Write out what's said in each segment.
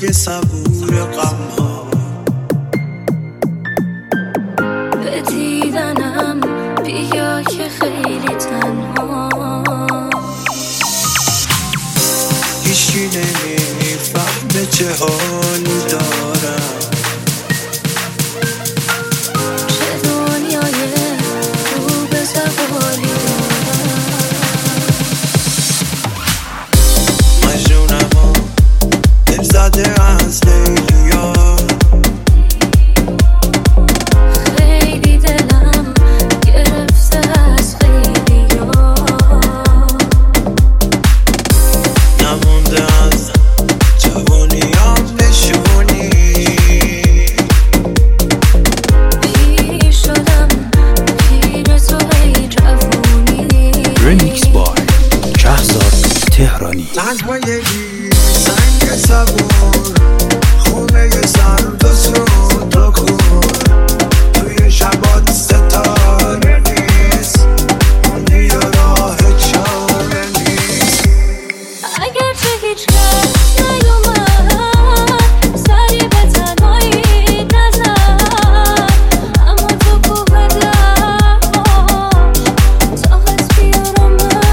سنگ صبور غم‌ها به دیدنم بیا که خیلی تنها هیچی نمیفهمه چه حالی دارم چه دنیای رو به زوالی دارم مجنونم ها دل زده از لیلیا خیلی دلم گرفته از خیلیا نمونده از جوانیام نشونی پیر شدم پیر تو ای جوونی رمیکس بای شهزاد تهرانی تنهایی سنگ صبور خونه سرد و سود و کور توی شبات ستاره نیست موندی و راه چاره نیست اگر چه هیچ کس نیومد سری به تنهایی نزد اما تو کوه درهاش طاقت بیار من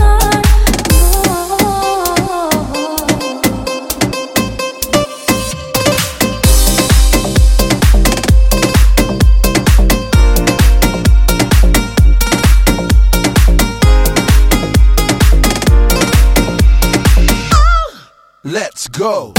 Let's go.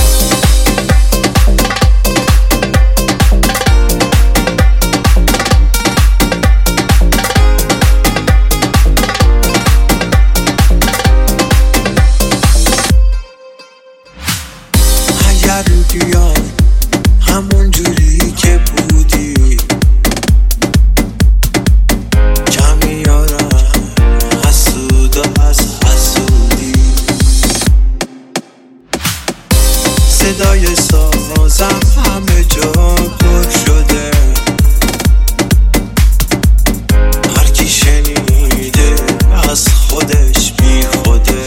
اگر بیای همون جوری که بودی کمی یارم حسود و از حسودی صدای سازم همه جا پر شده هر کی شنیده از خودش بی خوده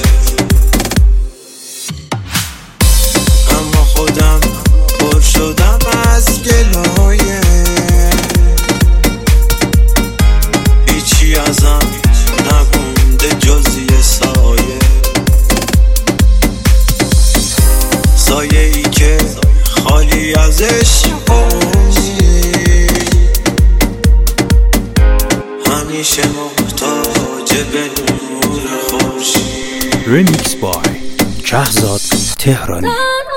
اما خودم پر شدم از گلایه هیچی ازم نمونده جز یه سایه سایه ای که خالی از عشق و امید همیشه محتاج به نور خورشید رمیکس بای شهزاد تهرانی